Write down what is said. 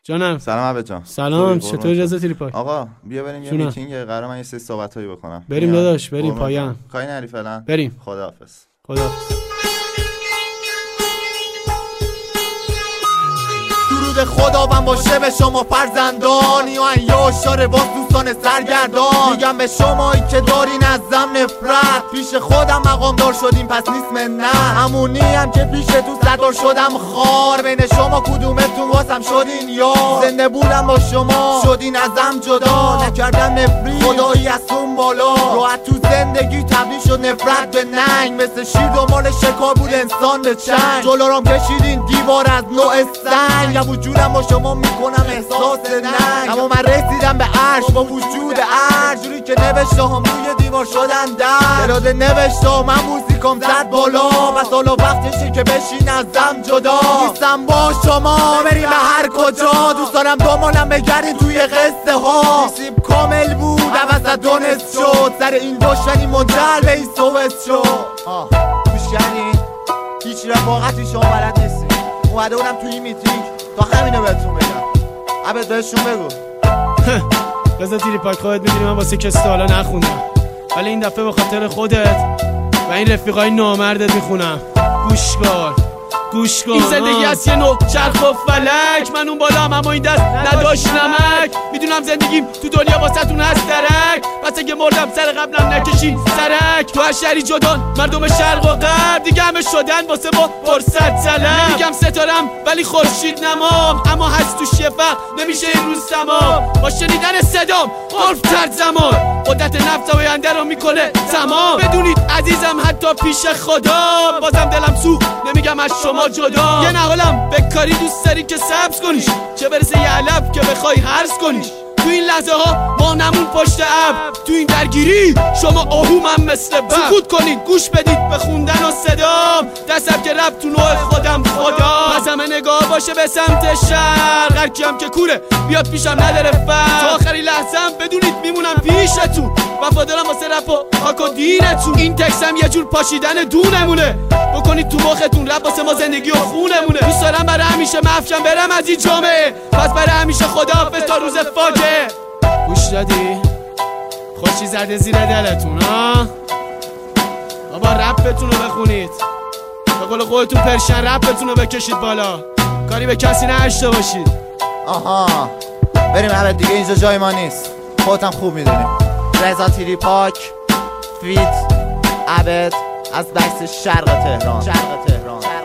جانم. سلام عبد جان. سلام، چطوری رضا تریپاک؟ آقا بیا بریم یه میتینگ، قراره من یه سری صحبتایی بکنم. بریم داداش، بریم پایان. کاری نری فعلا. بریم. خداحافظ. درود خداوند باشه به شما فرزندانی و ایاشار باز دوستان سرگردان. میگم به شمایی که دارین از زم نفرت، پیش خودم مقام دار شدیم پس نیست منت. همونی هم که پیش تو صدار شدم خار، بین شما کدومتون واسم شدین یار. زنده بودم با شما شدین ازم جدا، نکردم نفری خدایی از اون بالا. راحت تو زندگی تبدیل شد نفرت به ننگ، مثل شیر دنبال شکار بود انسان به چنگ. جلو کشیدین دیوار از نوع سنگ، یا وجودم با شما میکنم احساس ننگ. اما من رسیدم به عرش با وجود عرش، جوری که نوشته هم روی دیوار شدن در اراده نوشته من موزیکم زد بالا. بس حالا وقتشه که بشین ازم جدا. نیستم با شما بریم به هر کجا، دوست دارم دنبالم بگردین توی قصه ها. نصیب کامل بود عوض از دونست شد، سر این دشمنی منجر به این سوست شد. گوش کردین؟ هیچ رفاقتی شما بلد نیستین. اومده بودم توی این میتینگ تا همینو بهتون بگم. عبد بهشون بگو. رضا تریپاک، خودت میدونی من واسه کسی تا حالا نخوندم، ولی این دفعه به خاطر خودت و این رفیقای نامردت میخونم. گوش کن. این زندگی از یه نوع چرخ و فلک، من اون بالام اما این دست نداشت نمک. میدونم زندگیم تو دنیا واسهتون هست درک، پس اگه مردم سر قبلم نکشین سرک. تو هر شهری جدان مردم شرق و غرب، دیگه همه شدن واسه ما فرصت طلب. نمیگم ستارم ولی خورشید نمام، اما هست توش یه فرق نمیشه این روز تمام. با شنیدن صدام قرف تر زمان، قدرت نفس آینده رو میکنه تمام. بدونید عزیزم حتی پیش خدا، بازم دلم سوخت نمیگم از شما جدا. یه نهالم به کاری دوست داری که سبز کنیش، چه برسه یه علف که بخوای هرز کنیش. تو این لحظه ها ما نمون پشت ابر، تو این درگیری شما آهو من مثل بر. سکوت کنید گوش بدید به خوندن و صدام، دستم که رفت تو نوع خودم خدا. پس همه نگاه باشه به سمت شرق، هر کیم که کوره بیاد پیشم نداره فرق. تا آخری لحظم بدونید میمونم پیشتون، وفادارم واسه رپ و خاک و دینتون. این تکسم یه جور پاشیدن دونمونه، بکنید تو مختون رپ واسه ما زندگی و خونمونه. دوست دارم برای همیشه مفشم برم از این جامعه، پس برای همیشه خداحافظ تا روز فاجعه. گوش دادی؟ خوشی زده زیر دلتون ها؟ بابا رپتون رو بخونید، به قول خودتون پرشن رپتون رو بکشید بالا، کاری به کسی نشته باشید. آها بریم عبد دیگه، اینجا جای ما نیست، خودتم خوب میدونی. رضا تریپاک فیت عبد از بکس شرق تهران.